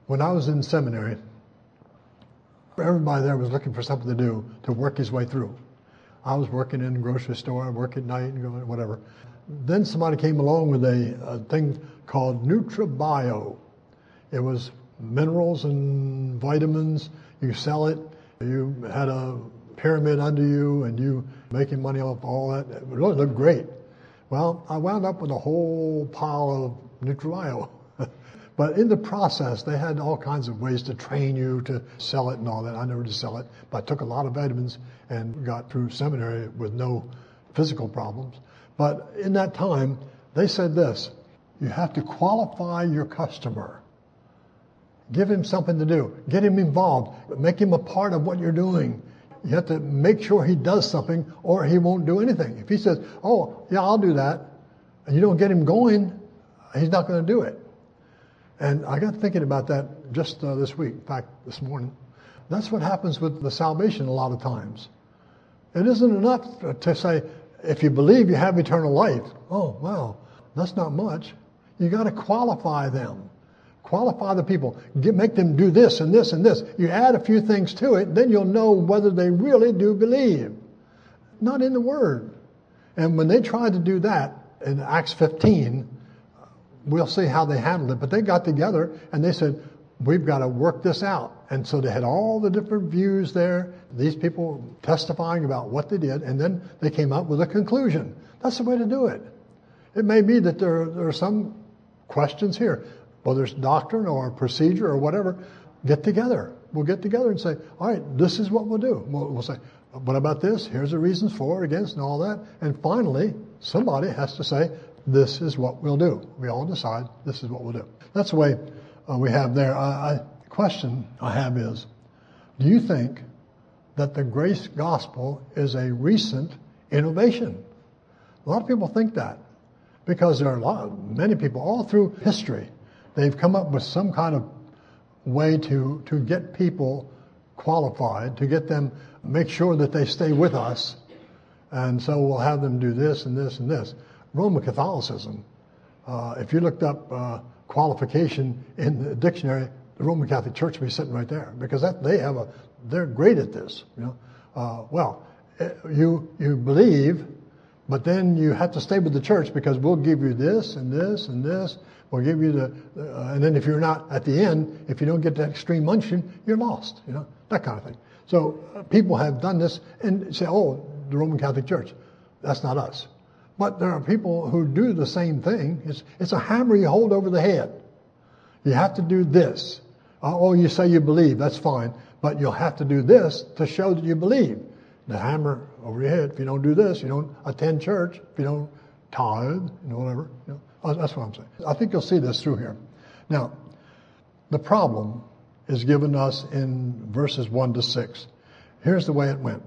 When I was in seminary, everybody there was looking for something to do to work his way through. I was working in a grocery store, I work at night, and whatever. Then somebody came along with a thing called NutriBio. It was minerals and vitamins. You sell it. You had a pyramid under you, and you making money off all that. It really looked great. Well, I wound up with a whole pile of NutriBio. But in the process, they had all kinds of ways to train you to sell it and all that. I never did sell it, but I took a lot of vitamins and got through seminary with no physical problems. But in that time, they said this: you have to qualify your customer. Give him something to do. Get him involved. Make him a part of what you're doing. You have to make sure he does something or he won't do anything. If he says, oh, yeah, I'll do that, and you don't get him going, he's not going to do it. And I got thinking about that just this week, in fact, this morning. That's what happens with the salvation a lot of times. It isn't enough to say, if you believe you have eternal life, oh, wow, that's not much. You got to qualify them. Qualify the people. Make them do this and this and this. You add a few things to it, then you'll know whether they really do believe. Not in the Word. And when they tried to do that in Acts 15, we'll see how they handled it. But they got together and they said, we've got to work this out. And so they had all the different views there, these people testifying about what they did, and then they came up with a conclusion. That's the way to do it. It may be that there are some questions here, whether it's doctrine or procedure or whatever. Get together. We'll get together and say, all right, this is what we'll do. We'll say, what about this? Here's the reasons for, against, and all that. And finally, somebody has to say, this is what we'll do. We all decide this is what we'll do. That's the way we have there. The question I have is, do you think that the grace gospel is a recent innovation? A lot of people think that because there are many people all through history. They've come up with some kind of way to get people qualified, to get them, make sure that they stay with us. And so we'll have them do this and this and this. Roman Catholicism, if you looked up qualification in the dictionary, the Roman Catholic Church would be sitting right there, because they're great at this. You believe, but then you have to stay with the church because we'll give you this and this and this. We'll give you and then if you're not at the end, if you don't get that extreme unction, you're lost. That kind of thing. So people have done this and say, oh, the Roman Catholic Church, that's not us. But there are people who do the same thing. It's a hammer you hold over the head. You have to do this. You say you believe, that's fine. But you'll have to do this to show that you believe. The hammer over your head. If you don't do this, you don't attend church. If you don't tithe, whatever. That's what I'm saying. I think you'll see this through here. Now, the problem is given us in verses 1 to 6. Here's the way it went.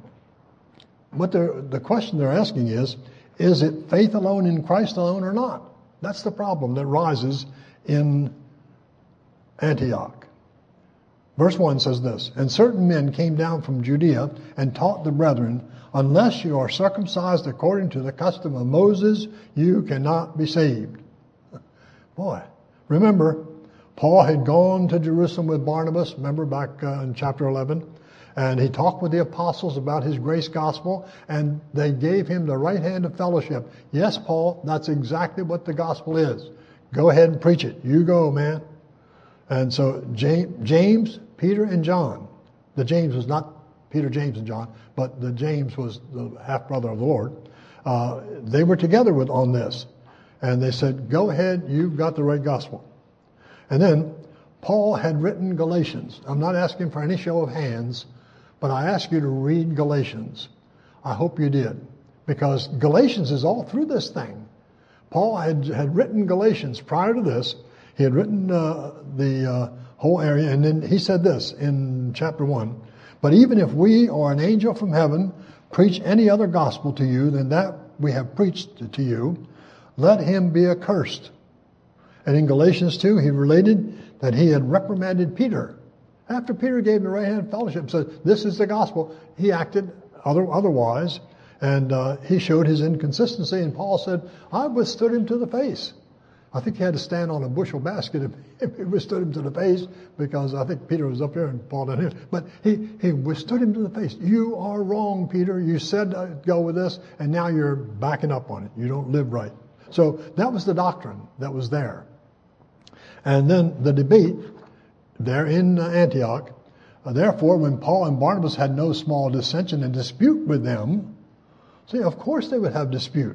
The question they're asking is it faith alone in Christ alone or not? That's the problem that rises in Antioch. Verse 1 says this: and certain men came down from Judea and taught the brethren, unless you are circumcised according to the custom of Moses, you cannot be saved. Boy, remember, Paul had gone to Jerusalem with Barnabas, remember back in chapter 11? And he talked with the apostles about his grace gospel, and they gave him the right hand of fellowship. Yes, Paul, that's exactly what the gospel is. Go ahead and preach it. You go, man. And so James, Peter, and John. The James was not Peter, James, and John, but the James was the half-brother of the Lord. They were together on this. And they said, go ahead, you've got the right gospel. And then Paul had written Galatians. I'm not asking for any show of hands, but I ask you to read Galatians. I hope you did, because Galatians is all through this thing. Paul had written Galatians prior to this. He had written the whole area, and then he said this in chapter 1, but even if we or an angel from heaven preach any other gospel to you than that we have preached to you, let him be accursed. And in Galatians 2, he related that he had reprimanded Peter. After Peter gave the right hand fellowship, said, this is the gospel, he acted otherwise, and he showed his inconsistency, and Paul said, I withstood him to the face. I think he had to stand on a bushel basket if he withstood him to the face, because I think Peter was up there and Paul down here. But he withstood him to the face. You are wrong, Peter. You said go with this, and now you're backing up on it. You don't live right. So that was the doctrine that was there. And then the debate there in Antioch. Therefore, when Paul and Barnabas had no small dissension and dispute with them, see, of course they would have dispute.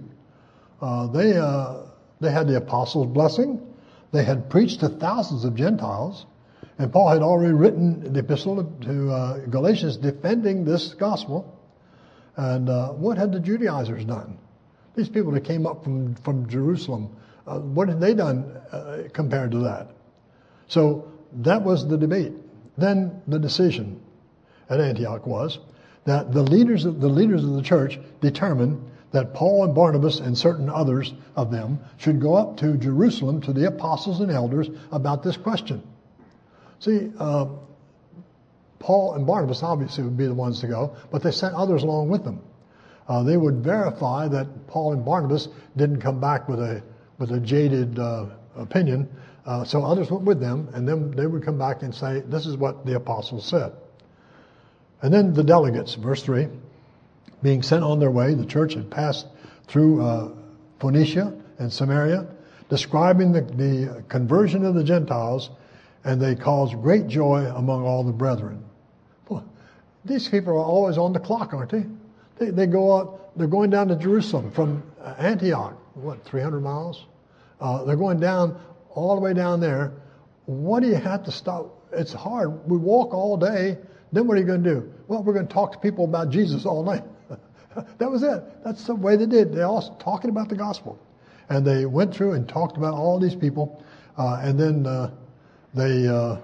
They had the apostles' blessing. They had preached to thousands of Gentiles. And Paul had already written the epistle to Galatians defending this gospel. And what had the Judaizers done? These people that came up from Jerusalem, what had they done compared to that? So that was the debate. Then the decision at Antioch was that the leaders of the church determined that Paul and Barnabas and certain others of them should go up to Jerusalem to the apostles and elders about this question. See, Paul and Barnabas obviously would be the ones to go, but they sent others along with them. They would verify that Paul and Barnabas didn't come back with a jaded opinion. So others went with them, and then they would come back and say, this is what the apostles said. And then the delegates, verse 3, being sent on their way, the church had passed through Phoenicia and Samaria, describing the conversion of the Gentiles, and they caused great joy among all the brethren. Boy, these people are always on the clock, aren't they? They go out, they're going down to Jerusalem from Antioch, 300 miles? They're going down all the way down there. What do you have to stop? It's hard. We walk all day. Then what are you going to do? Well, we're going to talk to people about Jesus all night. That was it. That's the way they did. They all talking about the gospel. And they went through and talked about all these people. And then they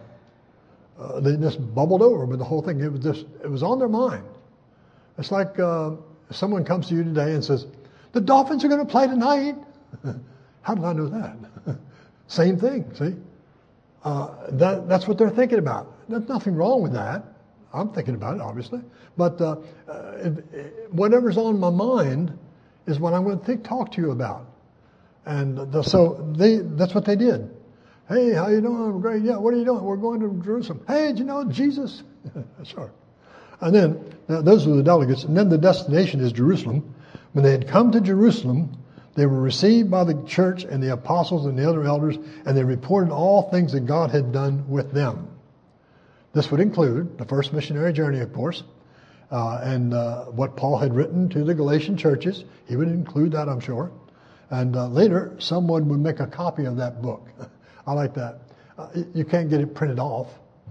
just bubbled over with the whole thing. It was on their mind. It's like someone comes to you today and says, the Dolphins are going to play tonight. How did I know that? Same thing, see? That's what they're thinking about. There's nothing wrong with that. I'm thinking about it, obviously. But whatever's on my mind is what I'm going to talk to you about. And so that's what they did. Hey, how you doing? I'm great. Yeah, what are you doing? We're going to Jerusalem. Hey, did you know Jesus? Sure. And then, those were the delegates. And then the destination is Jerusalem. When they had come to Jerusalem, they were received by the church and the apostles and the other elders, and they reported all things that God had done with them. This would include the first missionary journey, of course, and what Paul had written to the Galatian churches. He would include that, I'm sure. And later, someone would make a copy of that book. I like that. You can't get it printed off.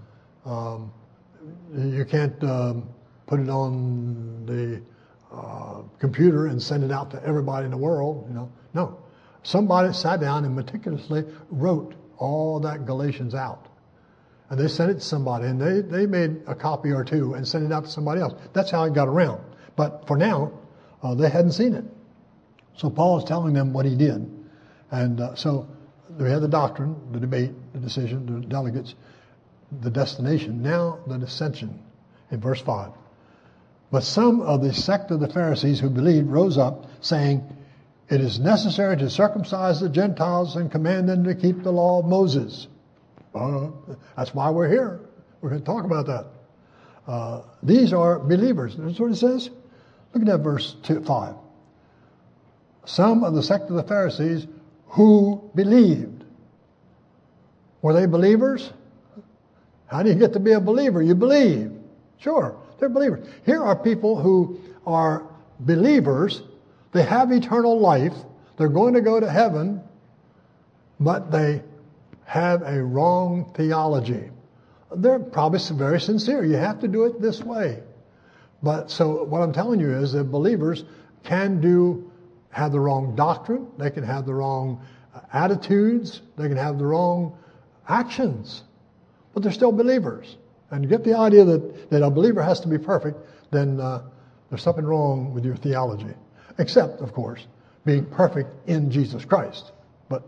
You can't put it on the computer and send it out to everybody in the world. No. Somebody sat down and meticulously wrote all that Galatians out. And they sent it to somebody, and they made a copy or two and sent it out to somebody else. That's how it got around. But for now, they hadn't seen it. So Paul is telling them what he did. And so we had the doctrine, the debate, the decision, the delegates, the destination. Now the dissension in verse 5. But some of the sect of the Pharisees who believed rose up, saying, it is necessary to circumcise the Gentiles and command them to keep the law of Moses. That's why we're here. We're going to talk about that. These are believers. That's what it says. Look at that verse 5. Some of the sect of the Pharisees who believed. Were they believers? How do you get to be a believer? You believe. Sure, they're believers. Here are people who are believers. They have eternal life. They're going to go to heaven, but they have a wrong theology. They're probably very sincere. You have to do it this way. But so what I'm telling you is that believers can have the wrong doctrine. They can have the wrong attitudes. They can have the wrong actions. But they're still believers. And you get the idea that a believer has to be perfect, then there's something wrong with your theology. Except, of course, being perfect in Jesus Christ. But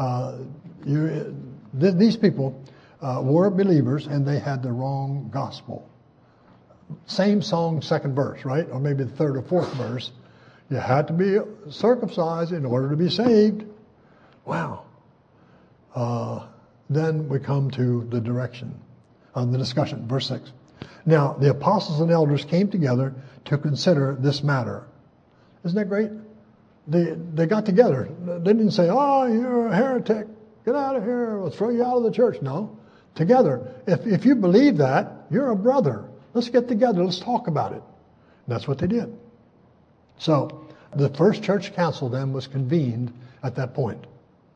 these people were believers, and they had the wrong gospel. Same song, second verse, right? Or maybe the third or fourth verse. You had to be circumcised in order to be saved. Wow. Then we come to the discussion, verse 6. Now, the apostles and elders came together to consider this matter. Isn't that great? They got together. They didn't say, oh, you're a heretic. Get out of here. We'll throw you out of the church. No. Together. If you believe that, you're a brother. Let's get together. Let's talk about it. And that's what they did. So, the first church council then was convened at that point.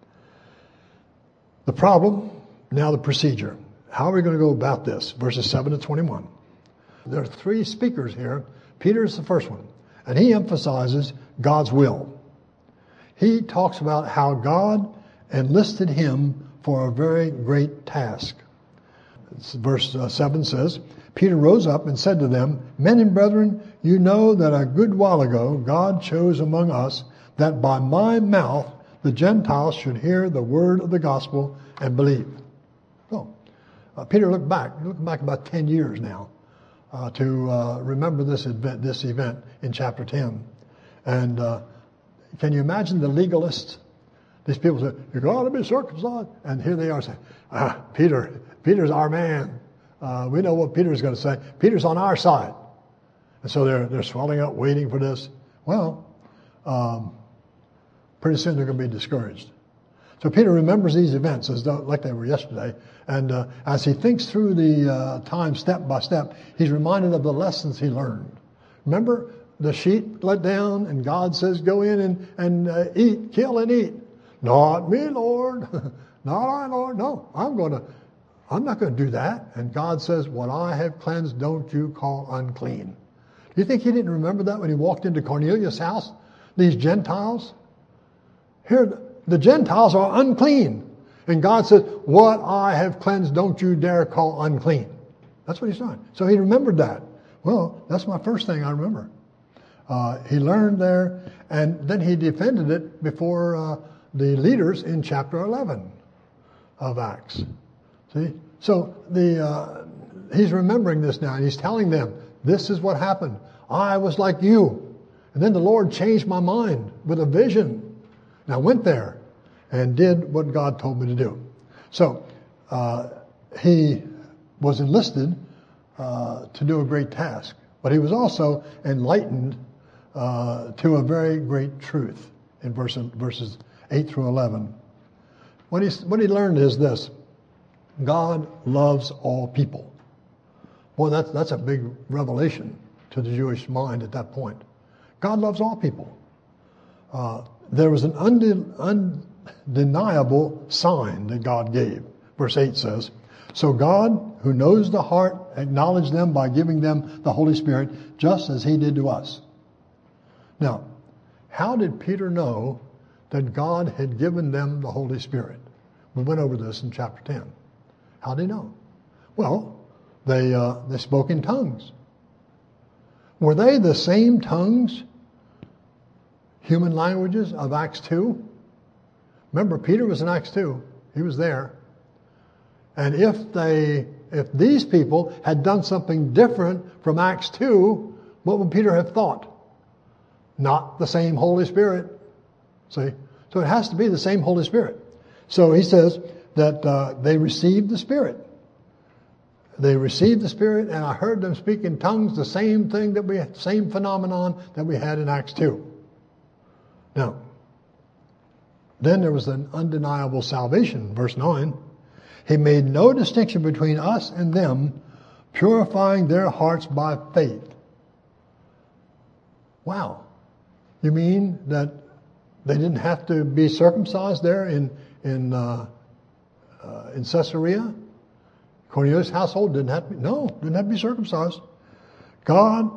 The problem, now the procedure. How are we going to go about this? Verses 7 to 21. There are three speakers here. Peter is the first one. And he emphasizes God's will. He talks about how God enlisted him for a very great task. Verse 7 says, Peter rose up and said to them, Men and brethren, you know that a good while ago God chose among us that by my mouth the Gentiles should hear the word of the gospel and believe. So, Peter looked back about 10 years now to remember this event in chapter 10. And can you imagine the legalists? These people say, you got to be circumcised. And here they are saying, Peter's our man. We know what Peter's going to say. Peter's on our side. And so they're swelling up, waiting for this. Well, pretty soon they're going to be discouraged. So Peter remembers these events as though like they were yesterday. And as he thinks through the time step by step, he's reminded of the lessons he learned. Remember, the sheep let down and God says, go in and eat, kill and eat. Not me, Lord. Not I, Lord. No, I'm not going to do that. And God says, what I have cleansed, don't you call unclean. Do you think he didn't remember that when he walked into Cornelius' house? These Gentiles? Here, the Gentiles are unclean. And God says, what I have cleansed, don't you dare call unclean. That's what he's done. So he remembered that. Well, that's my first thing I remember. He learned there, and then he defended it before the leaders in chapter 11 of Acts. See? So he's remembering this now, and he's telling them, this is what happened. I was like you. And then the Lord changed my mind with a vision. And I went there and did what God told me to do. So he was enlisted to do a great task. But he was also enlightened to a very great truth in verses 8 through 11. What he learned is this. God loves all people. Boy, that's a big revelation to the Jewish mind at that point. God loves all people. There was an undeniable sign that God gave. Verse 8 says, So God, who knows the heart, acknowledged them by giving them the Holy Spirit, just as he did to us. Now, how did Peter know that God had given them the Holy Spirit? We went over this in chapter 10. How did he know? Well, they spoke in tongues. Were they the same tongues, human languages of Acts 2? Remember, Peter was in Acts 2. He was there. And if these people had done something different from Acts 2, what would Peter have thought? Not the same Holy Spirit. See? So it has to be the same Holy Spirit. So he says that they received the Spirit. They received the Spirit, and I heard them speak in tongues, the same phenomenon that we had in Acts 2. Now, then there was an undeniable salvation, verse 9. He made no distinction between us and them, purifying their hearts by faith. Wow. You mean that they didn't have to be circumcised there in Caesarea? Cornelius' household didn't have to be circumcised. God,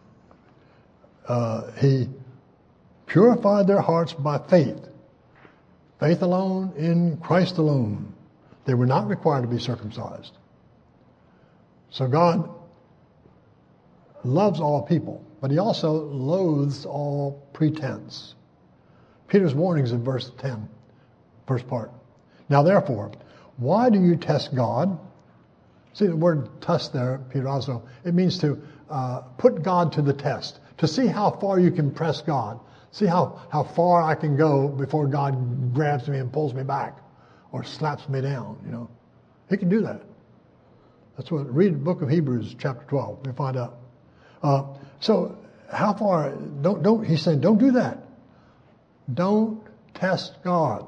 he purified their hearts by faith. Faith alone in Christ alone. They were not required to be circumcised. So God loves all people, but he also loathes all pretense. Peter's warnings in verse 10, first part. Now therefore, why do you test God? See the word test there, Peirazo. It means to put God to the test, to see how far you can press God. See how far I can go before God grabs me and pulls me back. or slaps me down, He can do that. That's what, read the book of Hebrews chapter 12, you'll find out. So how far, he's saying, don't do that. Don't test God.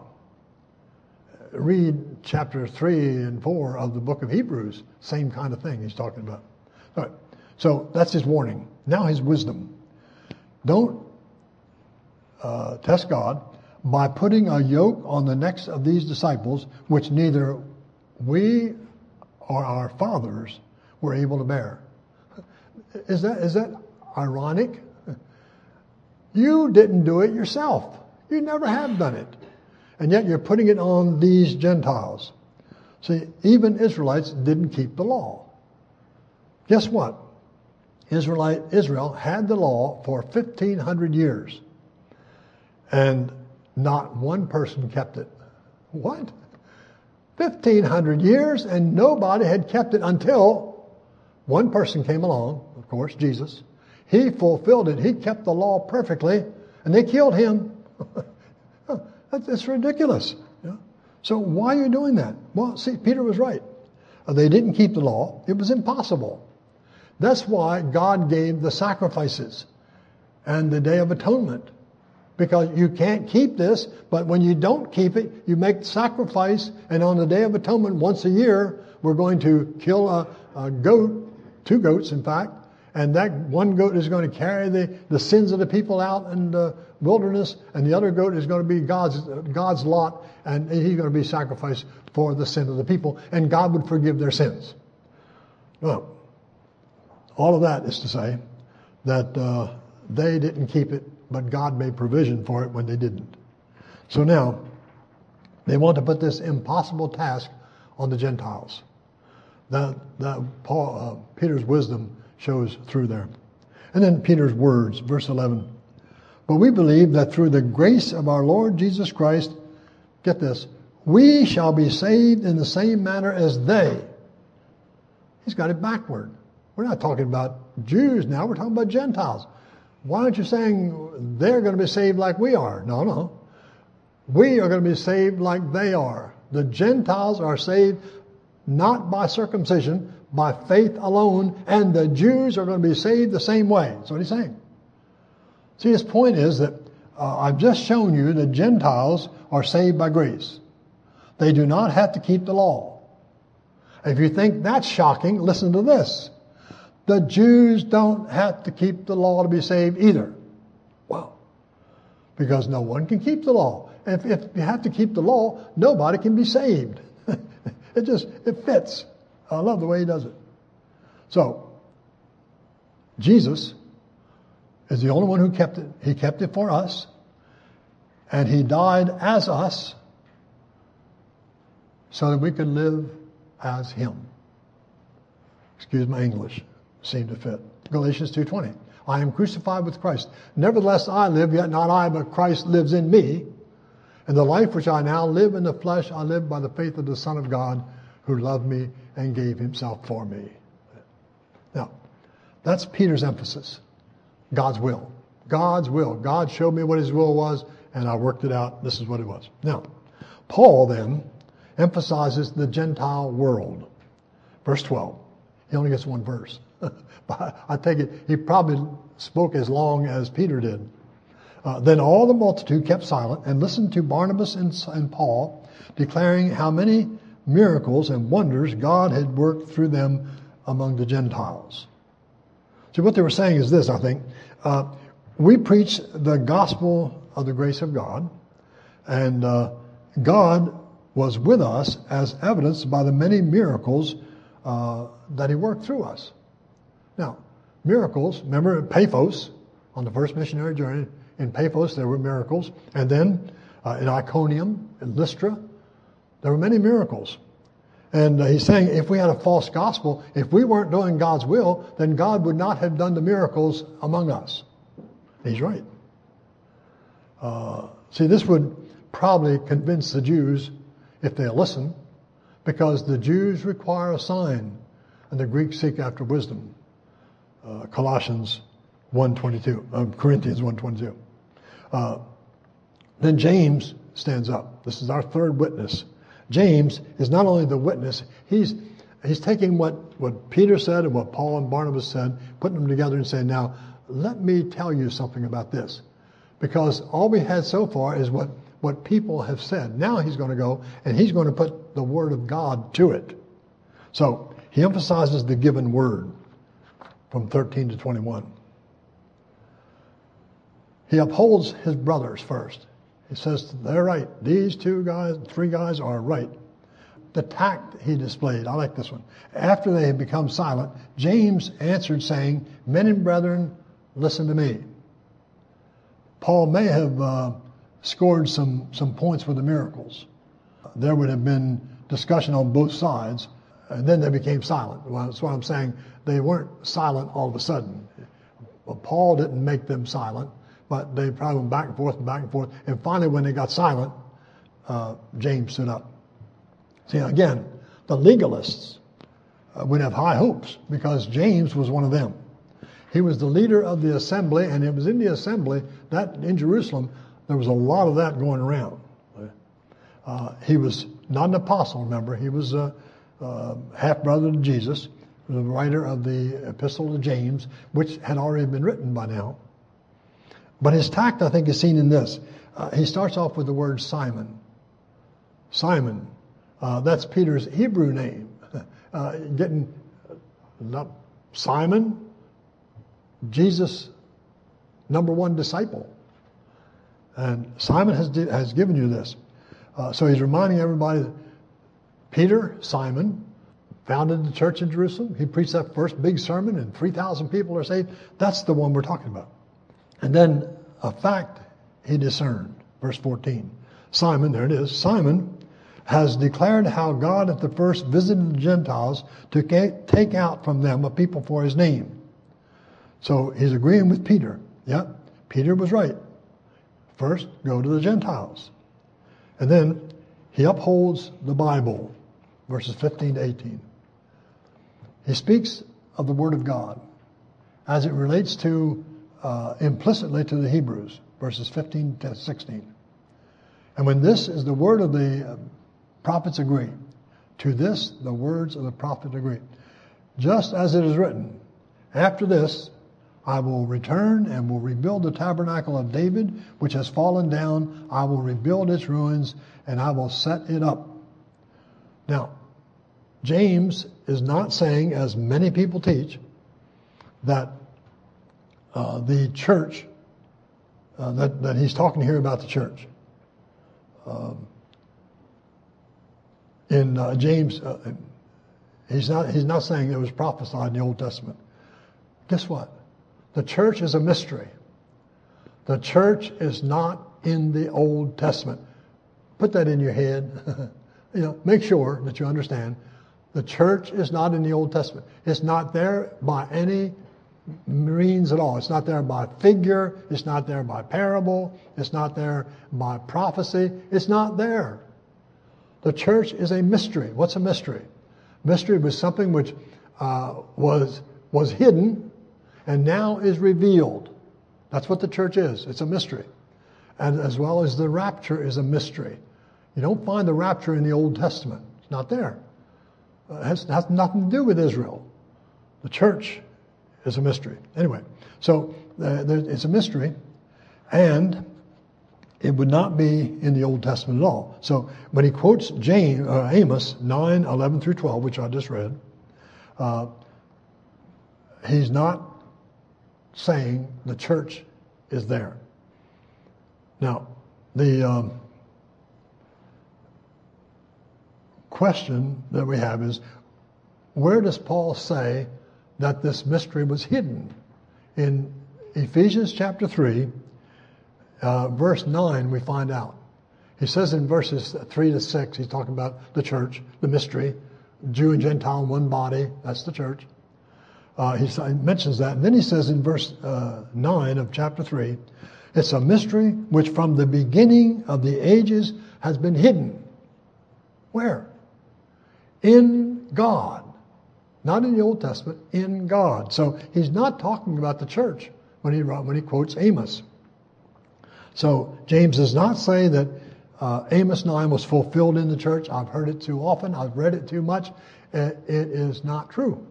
Read chapter 3 and 4 of the book of Hebrews, same kind of thing he's talking about. All right. So that's his warning. Now his wisdom. Don't test God by putting a yoke on the necks of these disciples, which neither we or our fathers were able to bear. Is that ironic? You didn't do it yourself. You never have done it. And yet you're putting it on these Gentiles. See, even Israelites didn't keep the law. Guess what? Israel had the law for 1,500 years. And not one person kept it. What? 1,500 years and nobody had kept it until one person came along, of course, Jesus. He fulfilled it. He kept the law perfectly and they killed him. That's ridiculous. So why are you doing that? Well, see, Peter was right. They didn't keep the law. It was impossible. That's why God gave the sacrifices and the Day of Atonement. Because you can't keep this, but when you don't keep it, you make the sacrifice, and on the Day of Atonement, once a year, we're going to kill a goat, 2 goats in fact, and that one goat is going to carry the sins of the people out in the wilderness, and the other goat is going to be God's lot, and he's going to be sacrificed for the sin of the people, and God would forgive their sins. Well, all of that is to say that they didn't keep it, but God made provision for it when they didn't. So now, they want to put this impossible task on the Gentiles. Peter's wisdom shows through there. And then Peter's words, verse 11. But we believe that through the grace of our Lord Jesus Christ, get this, we shall be saved in the same manner as they. He's got it backward. We're not talking about Jews now, we're talking about Gentiles. Why aren't you saying they're going to be saved like we are? No. We are going to be saved like they are. The Gentiles are saved not by circumcision, by faith alone, and the Jews are going to be saved the same way. That's what he's saying. See, his point is that I've just shown you that Gentiles are saved by grace. They do not have to keep the law. If you think that's shocking, listen to this. The Jews don't have to keep the law to be saved either. Wow. Because no one can keep the law. If you have to keep the law, nobody can be saved. It fits. I love the way he does it. So, Jesus is the only one who kept it. He kept it for us. And he died as us so that we could live as him. Excuse my English. Seemed to fit. Galatians 2:20. I am crucified with Christ. Nevertheless I live, yet not I, but Christ lives in me. And the life which I now live in the flesh, I live by the faith of the Son of God, who loved me and gave himself for me. Now, that's Peter's emphasis. God's will. God's will. God showed me what his will was, and I worked it out. This is what it was. Now, Paul then emphasizes the Gentile world. Verse 12. He only gets one verse. But I take it he probably spoke as long as Peter did. Then all the multitude kept silent and listened to Barnabas and Paul, declaring how many miracles and wonders God had worked through them among the Gentiles. So what they were saying is this, I think. We preach the gospel of the grace of God, and God was with us as evidenced by the many miracles that he worked through us. Now, miracles, remember Paphos, on the first missionary journey, in Paphos there were miracles, and then in Iconium, in Lystra, there were many miracles. And he's saying if we had a false gospel, if we weren't doing God's will, then God would not have done the miracles among us. He's right. See, this would probably convince the Jews, if they listen, because the Jews require a sign, and the Greeks seek after wisdom. Colossians 1:22, Corinthians 1:22. Then James stands up. This is our third witness. James is not only the witness, he's taking what Peter said and what Paul and Barnabas said, putting them together and saying, now, let me tell you something about this. Because all we had so far is what people have said. Now he's going to go and he's going to put the word of God to it. So he emphasizes the given word from 13 to 21. He upholds his brothers first. He says, they're right. These three guys are right. The tact he displayed, I like this one. After they had become silent, James answered saying, men and brethren, listen to me. Paul may have scored some points for the miracles. There would have been discussion on both sides, and then they became silent. Well, that's what I'm saying. They weren't silent all of a sudden. Well, Paul didn't make them silent, but they probably went back and forth and back and forth. And finally, when they got silent, James stood up. See, again, the legalists would have high hopes because James was one of them. He was the leader of the assembly, and it was in the assembly that in Jerusalem, there was a lot of that going around. He was not an apostle, remember. He was a half-brother to Jesus, the writer of the Epistle to James, which had already been written by now. But his tact, I think, is seen in this. He starts off with the word Simon. Simon. That's Peter's Hebrew name. Simon, Jesus' number one disciple. And Simon has given you this. So he's reminding everybody that Peter, Simon, founded the church in Jerusalem. He preached that first big sermon and 3,000 people are saved. That's the one we're talking about. And then a fact he discerned. Verse 14. Simon, there it is, Simon has declared how God at the first visited the Gentiles to take out from them a people for his name. So he's agreeing with Peter. Yeah, Peter was right. First, go to the Gentiles. And then he upholds the Bible, verses 15 to 18. He speaks of the Word of God as it relates to, implicitly to the Hebrews, verses 15 to 16. And when this is the word of the prophets agree. To this, the words of the prophet agree. Just as it is written, after this, I will return and will rebuild the tabernacle of David, which has fallen down. I will rebuild its ruins, and I will set it up. Now, James is not saying, as many people teach, that the church, that he's talking here about the church. In James, he's not saying it was prophesied in the Old Testament. Guess what? The church is a mystery. The church is not in the Old Testament. Put that in your head. Make sure that you understand. The church is not in the Old Testament. It's not there by any means at all. It's not there by figure. It's not there by parable. It's not there by prophecy. It's not there. The church is a mystery. What's a mystery? Mystery was something which was hidden and now is revealed. That's what the church is. It's a mystery. And as well as the rapture is a mystery. You don't find the rapture in the Old Testament. It's not there. It has nothing to do with Israel. The church is a mystery. Anyway, so it's a mystery, and it would not be in the Old Testament at all. So when he quotes Amos 9, 11 through 12, which I just read, he's not saying the church is there. Now, the question that we have is, where does Paul say that this mystery was hidden? In Ephesians chapter 3, verse 9, we find out. He says in verses 3 to 6, he's talking about the church, the mystery, Jew and Gentile in one body, that's the church. He mentions that. And then he says in verse 9 of chapter 3, it's a mystery which from the beginning of the ages has been hidden. Where? In God. Not in the Old Testament, in God. So he's not talking about the church when he quotes Amos. So James does not say that Amos 9 was fulfilled in the church. I've heard it too often. I've read it too much. It is not true.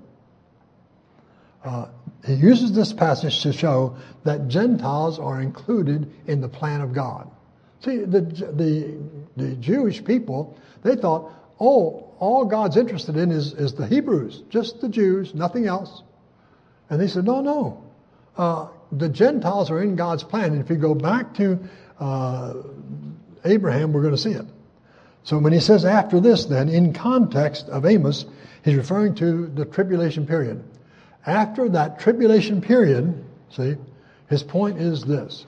He uses this passage to show that Gentiles are included in the plan of God. See, the Jewish people, they thought, all God's interested in is the Hebrews, just the Jews, nothing else. And they said, no. The Gentiles are in God's plan. And if you go back to Abraham, we're going to see it. So when he says after this, then, in context of Amos, he's referring to the tribulation period. After that tribulation period, see, his point is this.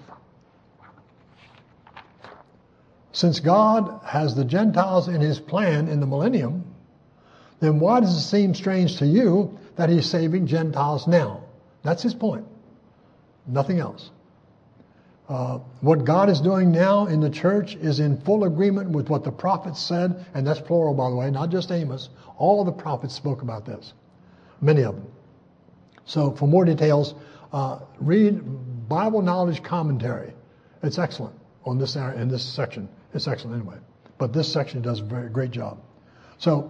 Since God has the Gentiles in his plan in the millennium, then why does it seem strange to you that he's saving Gentiles now? That's his point. Nothing else. What God is doing now in the church is in full agreement with what the prophets said, and that's plural, by the way, not just Amos. All the prophets spoke about this, many of them. So for more details, read Bible Knowledge Commentary. It's excellent on this area, in this section. It's excellent anyway. But this section does a very great job. So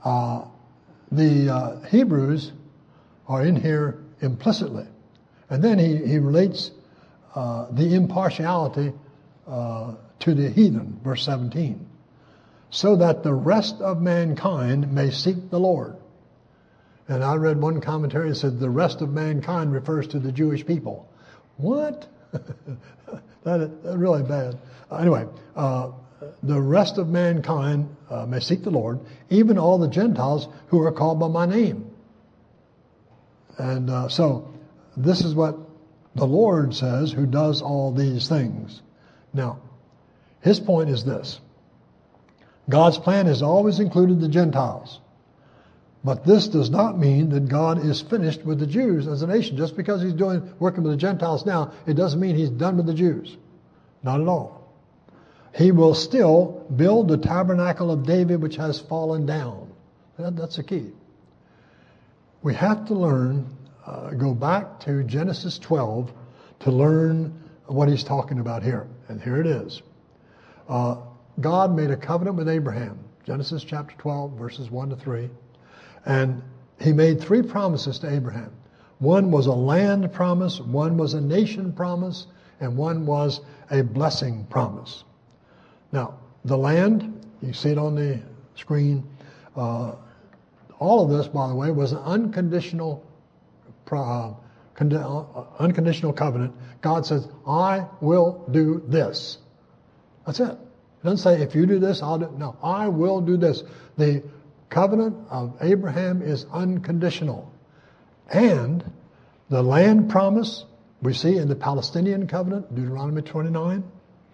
the Hebrews are in here implicitly. And then he relates the impartiality to the heathen, verse 17. So that the rest of mankind may seek the Lord. And I read one commentary that said the rest of mankind refers to the Jewish people. What? That's really bad. Anyway, the rest of mankind may seek the Lord, even all the Gentiles who are called by my name. And so this is what the Lord says, who does all these things. Now, his point is this. God's plan has always included the Gentiles. But this does not mean that God is finished with the Jews as a nation. Just because he's working with the Gentiles now, it doesn't mean he's done with the Jews. Not at all. He will still build the tabernacle of David, which has fallen down. That's the key. We have to learn, go back to Genesis 12 to learn what he's talking about here. And here it is. God made a covenant with Abraham. Genesis chapter 12, verses 1 to 3. And he made 3 promises to Abraham. One was a land promise, one was a nation promise, and one was a blessing promise. Now, the land, you see it on the screen, all of this, by the way, was an unconditional covenant. God says, I will do this. That's it. It doesn't say, if you do this, I'll do it. No, I will do this. The covenant of Abraham is unconditional. And the land promise we see in the Palestinian covenant, Deuteronomy 29.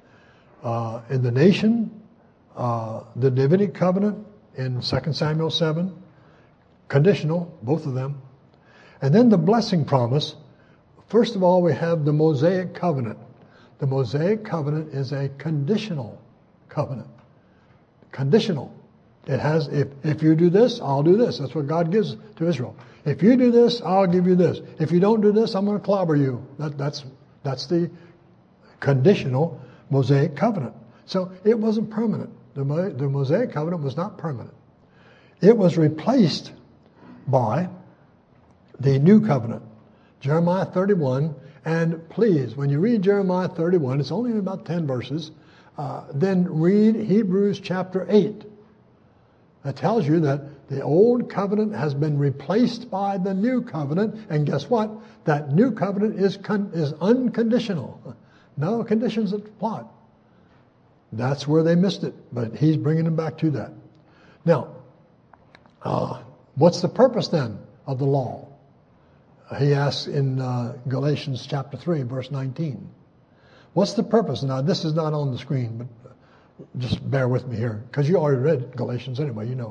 In the nation, the Davidic covenant in 2 Samuel 7. Conditional, both of them. And then the blessing promise. First of all, we have the Mosaic covenant. The Mosaic covenant is a conditional covenant. Conditional. It has, if you do this, I'll do this. That's what God gives to Israel. If you do this, I'll give you this. If you don't do this, I'm going to clobber you. That's the conditional Mosaic covenant. So it wasn't permanent. The Mosaic covenant was not permanent. It was replaced by the new covenant, Jeremiah 31. And please, when you read Jeremiah 31, it's only about 10 verses, then read Hebrews chapter 8. That tells you that the old covenant has been replaced by the new covenant. And guess what? That new covenant is unconditional. No conditions apply. That's where they missed it. But he's bringing them back to that. Now, what's the purpose then of the law? He asks in Galatians chapter 3, verse 19. What's the purpose? Now, this is not on the screen, but just bear with me here, because you already read Galatians anyway. You know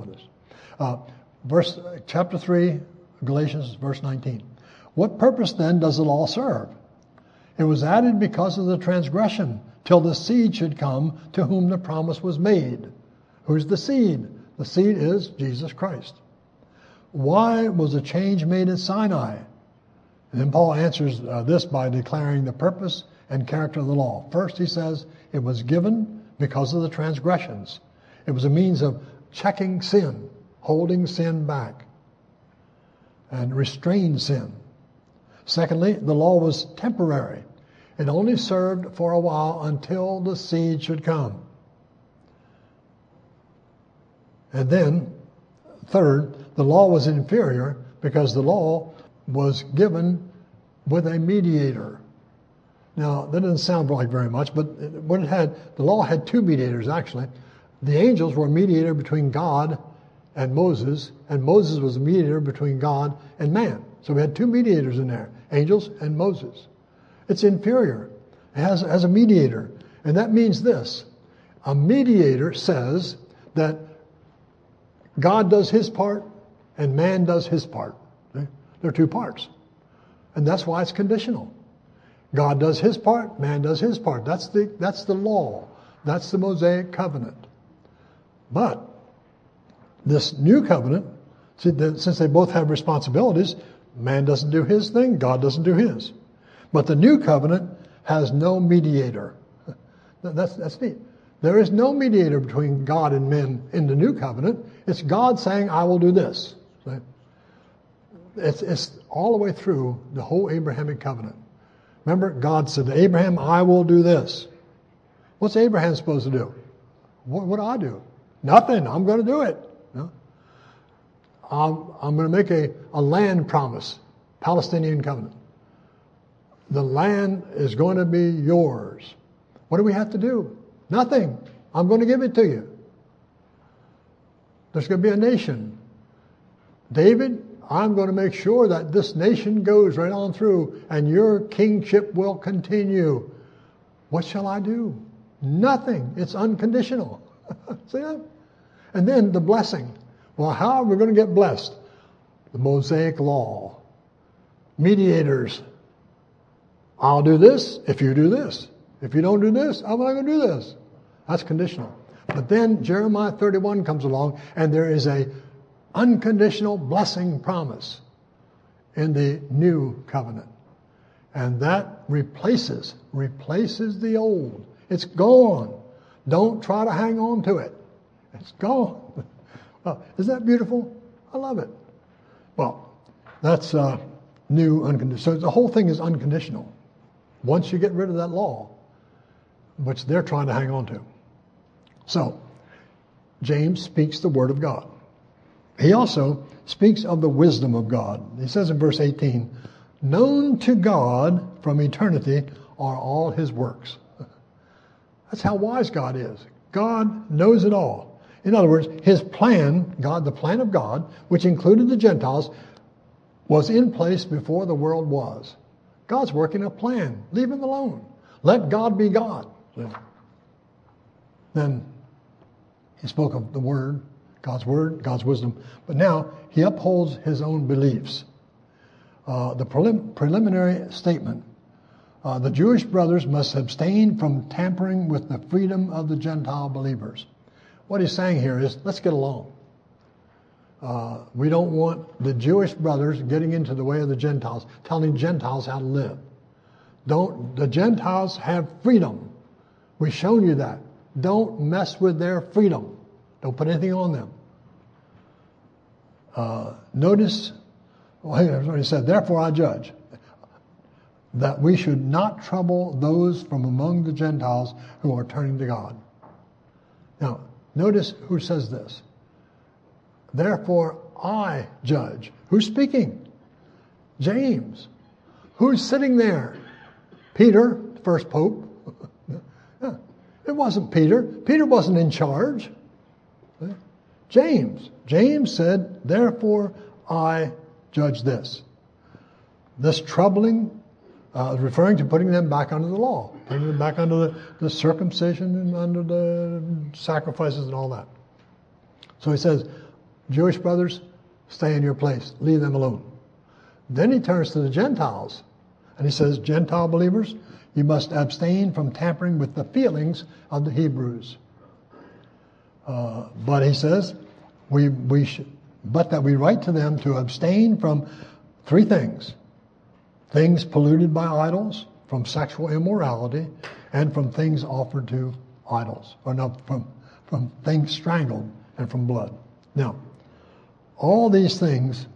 this. Chapter 3, Galatians, verse 19. What purpose then does the law serve? It was added because of the transgression, till the seed should come to whom the promise was made. Who's the seed? The seed is Jesus Christ. Why was a change made at Sinai? And then Paul answers this by declaring the purpose and character of the law. First, he says, it was given because of the transgressions. It was a means of checking sin, holding sin back, and restrained sin. Secondly, the law was temporary. It only served for a while until the seed should come. And then, third, the law was inferior because the law was given with a mediator. Now, that doesn't sound like very much, but what it had, the law had two mediators actually. The angels were a mediator between God and Moses was a mediator between God and man. So we had two mediators in there, angels and Moses. It's inferior. It has a mediator. And that means this. A mediator says that God does his part and man does his part. Okay? There are two parts. And that's why it's conditional. God does his part, man does his part. That's the law. That's the Mosaic covenant. But this new covenant, since they both have responsibilities, man doesn't do his thing, God doesn't do his. But the new covenant has no mediator. That's neat. There is no mediator between God and men in the new covenant. It's God saying, I will do this. It's all the way through the whole Abrahamic covenant. Remember, God said to Abraham, I will do this. What's Abraham supposed to do? What do I do? Nothing. I'm going to do it. No? I'm going to make a land promise, Palestinian covenant. The land is going to be yours. What do we have to do? Nothing. I'm going to give it to you. There's going to be a nation. David, I'm going to make sure that this nation goes right on through and your kingship will continue. What shall I do? Nothing. It's unconditional. See that? And then the blessing. Well, how are we going to get blessed? The Mosaic law. Mediators. I'll do this if you do this. If you don't do this, I'm not going to do this. That's conditional. But then Jeremiah 31 comes along and there is a unconditional blessing promise in the new covenant. And that replaces the old. It's gone. Don't try to hang on to it. It's gone. Well, isn't that beautiful? I love it. Well, that's new unconditional. So the whole thing is unconditional. Once you get rid of that law, which they're trying to hang on to. So, James speaks the word of God. He also speaks of the wisdom of God. He says in verse 18, known to God from eternity are all his works. That's how wise God is. God knows it all. In other words, his plan, the plan of God, which included the Gentiles, was in place before the world was. God's working a plan. Leave him alone. Let God be God. Then he spoke of the word, God's wisdom. But now he upholds his own beliefs. The preliminary statement, the Jewish brothers must abstain from tampering with the freedom of the Gentile believers. What he's saying here is, let's get along. We don't want the Jewish brothers getting into the way of the Gentiles, telling Gentiles how to live. The Gentiles have freedom. We've shown you that. Don't mess with their freedom. Don't put anything on them. Notice what he said, therefore I judge that we should not trouble those from among the Gentiles who are turning to God. Now, notice who says this. Therefore I judge. Who's speaking? James. Who's sitting there? Peter, the first pope. It wasn't Peter. Peter wasn't in charge. James. James said, therefore I judge this. This troubling, referring to putting them back under the law, putting them back under the circumcision and under the sacrifices and all that. So he says, Jewish brothers, stay in your place. Leave them alone. Then he turns to the Gentiles and he says, Gentile believers, you must abstain from tampering with the feelings of the Hebrews. But he says, but that we write to them to abstain from three things. Things polluted by idols, from sexual immorality, and from things offered to idols, or not from things strangled and from blood. Now, all these things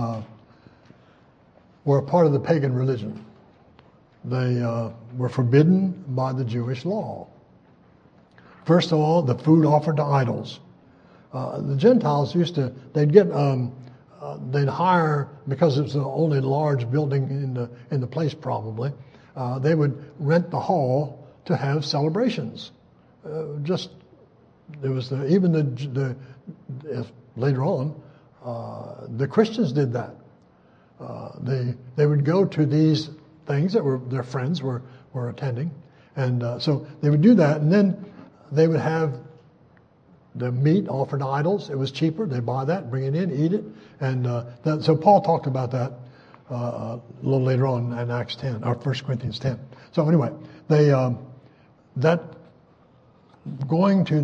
were a part of the pagan religion. They were forbidden by the Jewish law. First of all, the food offered to idols. The Gentiles they'd hire, because it was the only large building in the place probably, they would rent the hall to have celebrations. Later on, the Christians did that. They would go to these things that their friends were attending, and so they would do that, and then they would have the meat offered to idols. It was cheaper. They buy that, bring it in, eat it, and so Paul talked about that a little later on in Acts 10 or 1 Corinthians 10. So anyway, that going to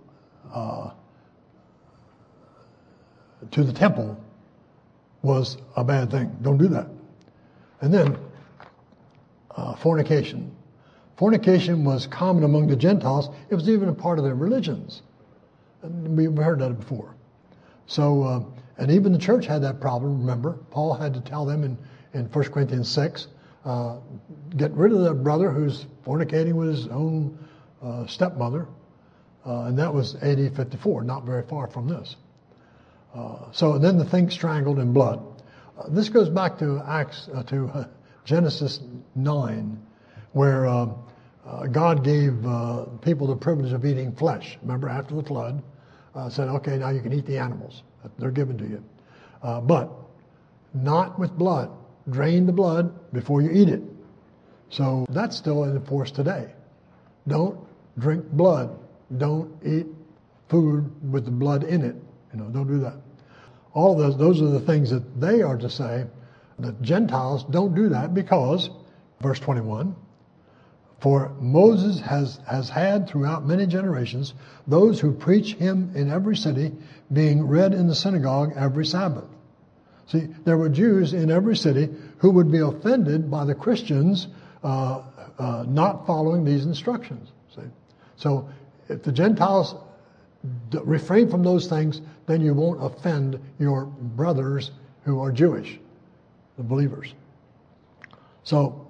the temple was a bad thing. Don't do that. And then fornication. Fornication was common among the Gentiles. It was even a part of their religions. And we've heard that before. So, and even the church had that problem, remember. Paul had to tell them in 1 Corinthians 6, get rid of that brother who's fornicating with his own stepmother. And that was AD 54, not very far from this. So then the thing strangled in blood. This goes back to Genesis 9, where God gave people the privilege of eating flesh. Remember, after the flood, said, okay, now you can eat the animals. They're given to you. But not with blood. Drain the blood before you eat it. So that's still in force today. Don't drink blood. Don't eat food with the blood in it. Don't do that. All of those are the things that they are to say. The Gentiles don't do that because, verse 21, for Moses has had throughout many generations those who preach him in every city, being read in the synagogue every Sabbath. See, there were Jews in every city who would be offended by the Christians not following these instructions. See? So if the Gentiles refrain from those things, then you won't offend your brothers who are Jewish, the believers. So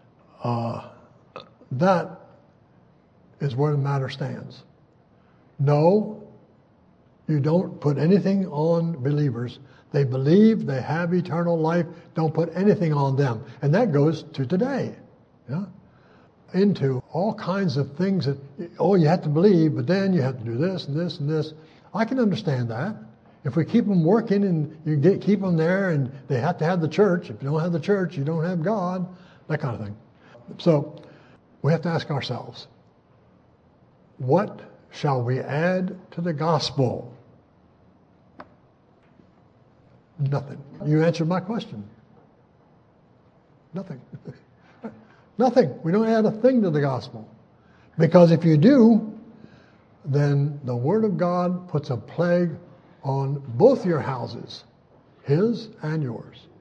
that is where the matter stands. No, you don't put anything on believers. They believe, they have eternal life. Don't put anything on them. And that goes to today. Yeah? Into all kinds of things that, you have to believe, but then you have to do this and this and this. I can understand that. If we keep them working and keep them there, and they have to have the church. If you don't have the church, you don't have God, that kind of thing. So we have to ask ourselves, what shall we add to the gospel? Nothing. You answered my question. Nothing. Nothing. We don't add a thing to the gospel. Because if you do, then the Word of God puts a plague on both your houses, his and yours.